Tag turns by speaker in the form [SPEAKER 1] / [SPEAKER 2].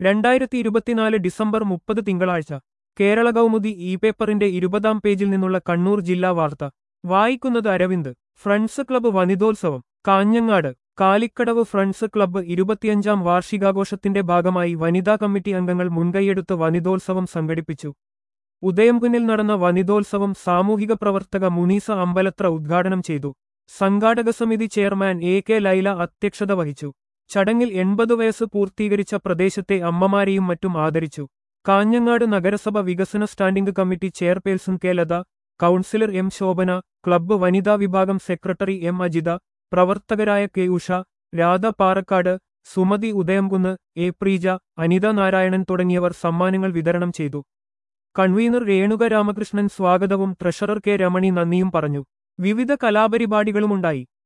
[SPEAKER 1] 2024 December 30 തിങ്കളാഴ്ച Kerala Kaumudi E പേപ്പറിന്റെ 20-ാം പേജിൽ നിന്നുള്ള കണ്ണൂർ ജില്ലാ വാർത്ത വായിക്കുന്നത് അരവിന്ദ്. ഫ്രണ്ട്സ് ക്ലബ്ബ് വനിതോത്സവം കാഞ്ഞങ്ങാട്. കാലിക്കടവ് ഫ്രണ്ട്സ് ക്ലബ്ബ് 25-ാം വാർഷികാഘോഷത്തിന്റെ ഭാഗമായി വനിതാ കമ്മിറ്റി അംഗങ്ങൾ മുൻകൈയെടുത്ത് വനിതോത്സവം സംഘടിപ്പിച്ചു. ഉദയംകുന്നിൽ നടന്ന വനിതോത്സവം സാമൂഹിക പ്രവർത്തക മുനീസ അമ്പലത്ര ഉദ്ഘാടനം ചെയ്തു. സംഘാടക സമിതി ചെയർമാൻ എ കെ ലൈല അധ്യക്ഷത വഹിച്ചു. ചടങ്ങിൽ 80 വയസ്സ് പൂർത്തീകരിച്ച പ്രദേശത്തെ അമ്മമാരെയും മറ്റും ആദരിച്ചു. കാഞ്ഞങ്ങാട് നഗരസഭ വികസന standing committee chairperson K Latha, councillor M Shobhana, club വനിതാ വിഭാഗം സെക്രട്ടറി എം അജിത, പ്രവർത്തകരായ കെ ഉഷ, രാധ പാറക്കാട്, സുമതി ഉദയംകുന്ന്, എ പ്രീജ, അനിത നാരായണൻ തുടങ്ങിയവർ സമ്മാനങ്ങൾ വിതരണം ചെയ്തു. കൺവീനർ രേണുക രാമകൃഷ്ണൻ സ്വാഗതവും ട്രഷറർ കെ രമണി നന്ദിയും പറഞ്ഞു. വിവിധ കലാപരിപാടികളുമുണ്ടായി.